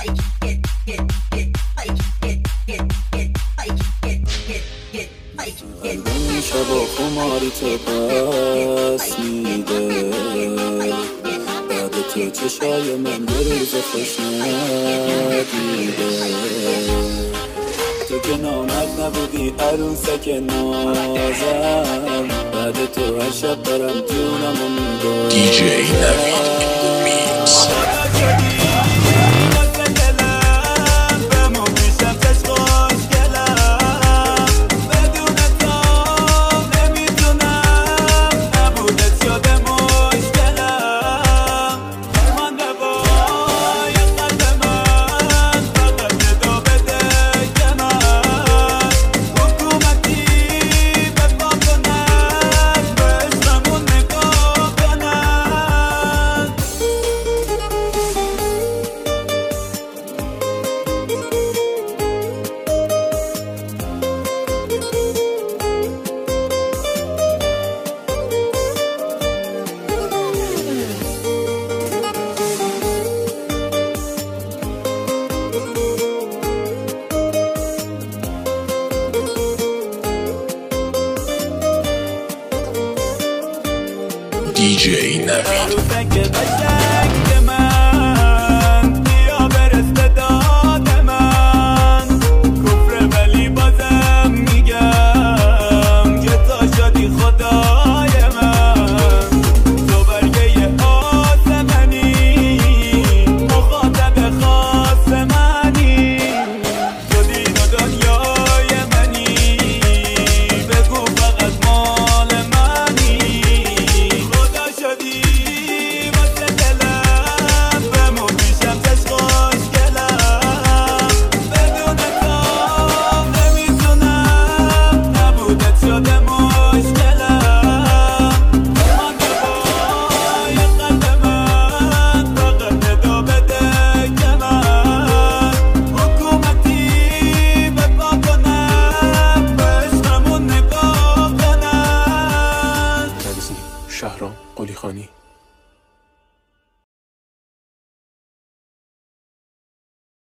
قلبم شبا خماری تو پس میده، بعد تو چشای من یه روز خوش ندیده. تو که نامرد نبودی عروسک نازم، بعد تو هر شب برم جونمو میدم. دی جی نوید میکس. دی جی نوید. شهرام قلیخانی.